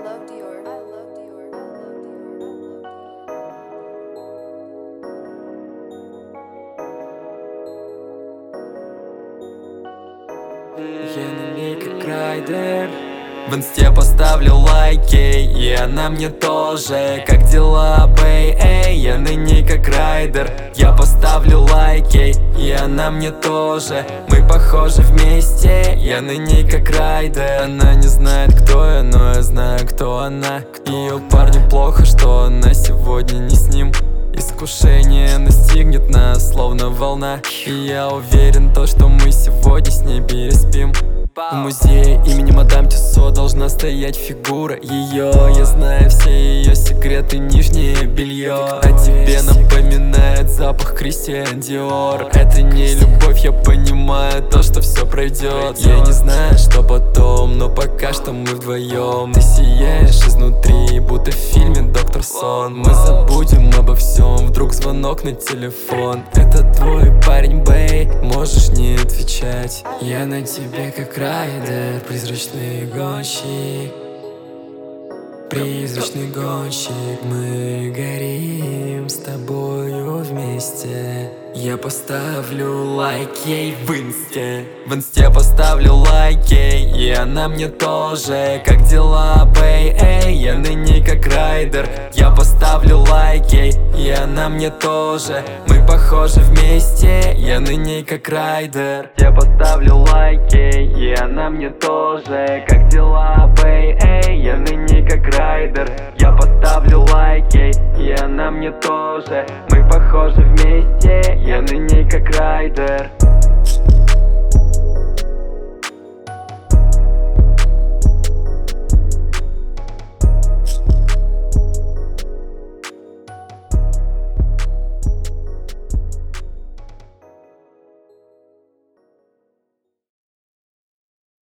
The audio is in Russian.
love Dior. I love Dior. I love Dior. Я на ней как райдер. В инсте поставлю лайки, и она мне тоже. Как дела, бэй, эй, я на ней как райдер. Я поставлю лайки, и она мне тоже. Мы похожи вместе, я на ней как райдер. Она не знает, кто я, но я знаю, кто она. Ее парню плохо, что она сегодня не с ним. Искушение настигнет нас, словно волна. И я уверен, то, что мы сегодня с ней переспим. В музее имени мадам Тюссо должна стоять фигура ее. Я знаю все ее секреты, нижнее белье. О тебе напоминает запах Кристиан Диор. Это не любовь, я понимаю то, что все пройдет. Я не знаю, что потом, но пока что мы вдвоем. Ты сияешь изнутри, будто в фильме «Доктор Сон». Мы забудем обо всем, вдруг звонок на телефон. Это твой парень, бэй, можешь не отвечать. Я на тебе как райдер, призрачный гонщик. Призрачный гонщик, мы горим с тобою вместе. Я поставлю лайк ей в инсте. В инсте поставлю лайк ей, и она мне тоже. Как дела, бэй, эй, я на ней как райдер. Я поставлю лайк ей, и она мне тоже. Мы похожи вместе, я на ней как райдер. Я поставлю лайк ей, и она мне тоже. Как дела, бэй, эй, я на ней как райдер. Я поставлю лайк ей, и она мне тоже. Мы похожи вместе, я на ней как райдер.